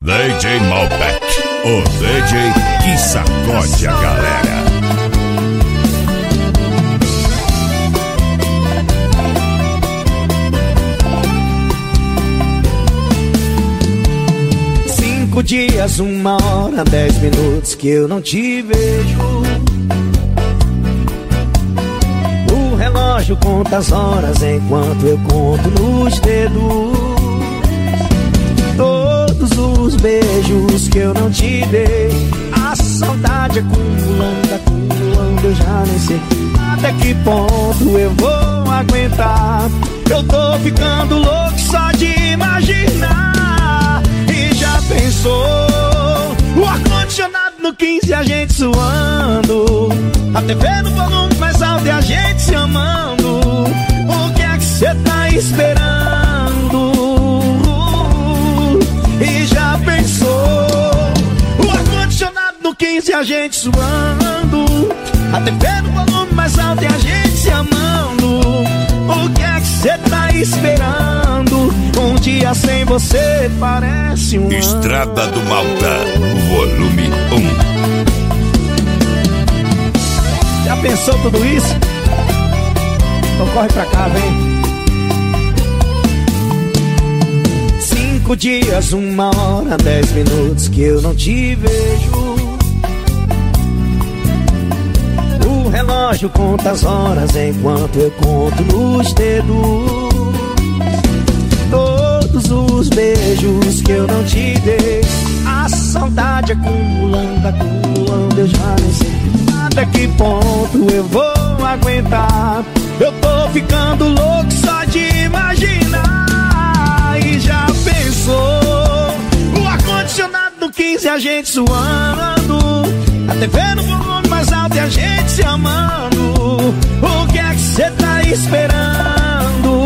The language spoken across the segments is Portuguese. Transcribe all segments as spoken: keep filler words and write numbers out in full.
D J Malbec, o D J que sacode a galera. Cinco dias, uma hora, dez minutos que eu não te vejo. O relógio conta as horas enquanto eu conto nos dedos. Todos os beijos que eu não te dei, a saudade acumulando, acumulando, eu já nem sei até que ponto eu vou aguentar. Eu tô ficando louco só de imaginar. E já pensou, o ar-condicionado no quinze, a gente suando, a T V no volume mais alto e a gente se amando. O que é que cê tá esperando? E já pensou, o ar-condicionado no quinze, a gente suando, a T V no volume mais alto e a gente se amando. O que é que cê tá esperando? Um dia sem você parece um Estrada do Malta, volume um. Já pensou tudo isso? Então corre pra cá, vem. Cinco dias, uma hora, dez minutos que eu não te vejo. O relógio conta as horas enquanto eu conto nos dedos. Todos os beijos que eu não te dei, a saudade acumulando, acumulando, eu já nem sei até que ponto eu vou aguentar. Eu tô ficando louco só de imaginar. E já pensou, o ar-condicionado no quinze, a gente suando, a T V no volume mais alto e a gente se amando. O que é que cê tá esperando?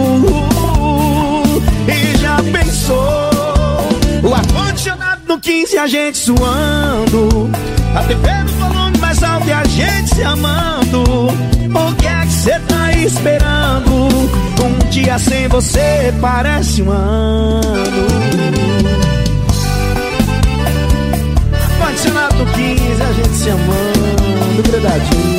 E já pensou, o ar-condicionado no quinze, a gente suando, a T V no volume mais alto e a gente se amando. O que é que cê tá esperando? Um dia sem você parece um ano. Ar-condicionado no quinze, a gente se amando, grudadinho.